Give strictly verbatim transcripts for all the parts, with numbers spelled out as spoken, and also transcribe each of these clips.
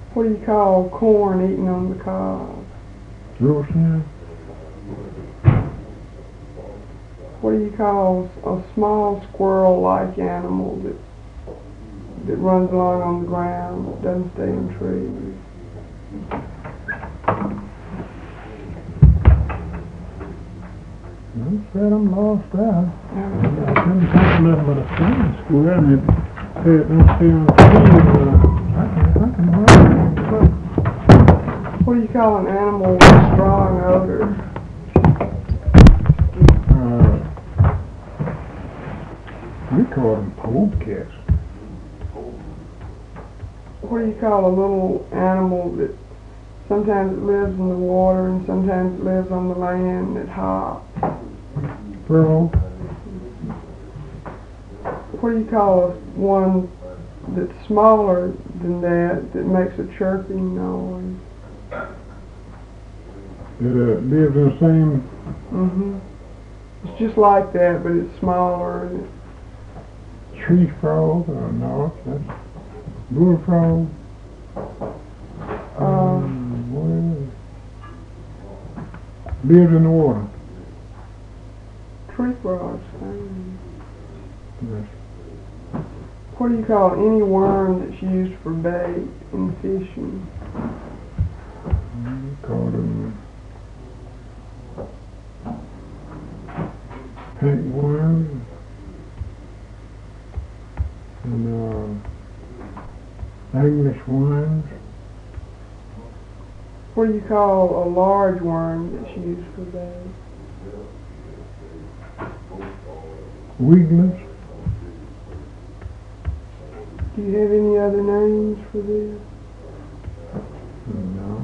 What do you call corn eaten on the cob? Roasting. What do you call a small squirrel-like animal that that runs along on the ground, that doesn't stay in trees? I said I'm lost out. I couldn't think of nothing but a sand squirrel, and it said don't stay on the tree. Uh, I can't think of nothing. What do you call an animal with a strong odor? Uh, we call them polecats. What do you call a little animal that sometimes it lives in the water and sometimes it lives on the land that hops? Frog. What do you call a one that's smaller than that that makes a chirping noise? It uh, lives in the same. Mm-hmm. It's just like that, but it's smaller. And it, Tree frog. Uh, no, that's bullfrog. uh, Um, well, lives in the water. tree frogs. um, Yes. What do you call any worm that's used for bait in fishing? We call them pink worms and uh, English worms. What do you call a large worm that's used for bait? Weedless. Do you have any other names for this? No.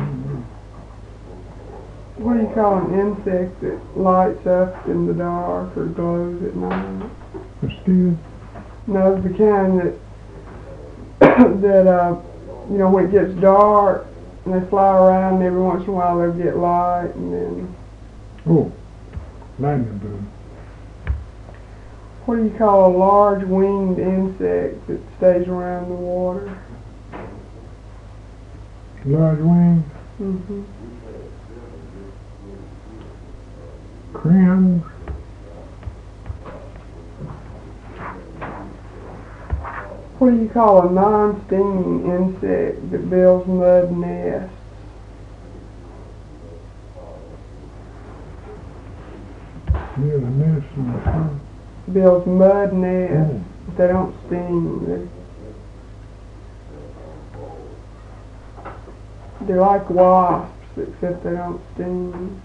What do you call an insect that lights up in the dark or glows at night? Mosquito. No, the kind that that uh, you know, when it gets dark and they fly around, and every once in a while they'll get light, and then Oh, lightning bug. what do you call a large winged insect that stays around the water? Large wing. Mm-hmm. Crayons. What do you call a non-stinging insect that builds mud nests? Near the nest in the sun. Builds mud nests. Oh. But they don't sting. They're, they're like wasps, except they don't sting.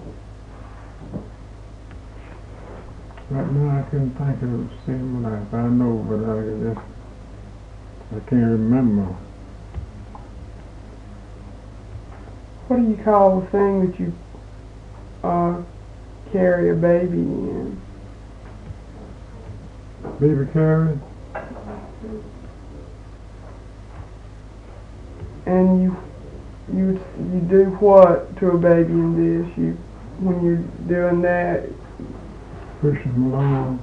Right now I couldn't think of the same life. I know, but I just I can't remember. What do you call the thing that you uh, carry a baby in? Baby carriage. And you you you do what to a baby in this? You when you're doing that? Push them along.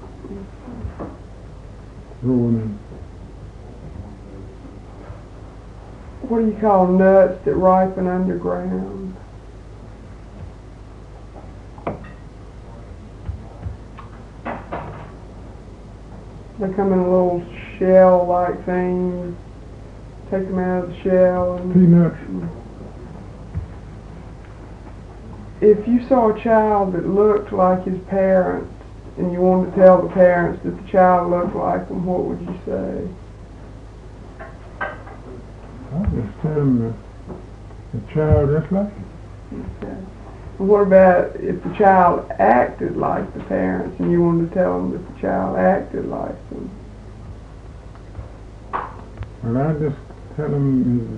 Rolling. What do you call nuts that ripen underground? They come in a little shell-like thing. Take them out of the shell. And Peanuts. if you saw a child that looked like his parents, and you wanted to tell the parents that the child looked like them, what would you say? I just tell them the, the child just like it. Okay. And what about if the child acted like the parents, and you wanted to tell them that the child acted like them? Well, I just tell them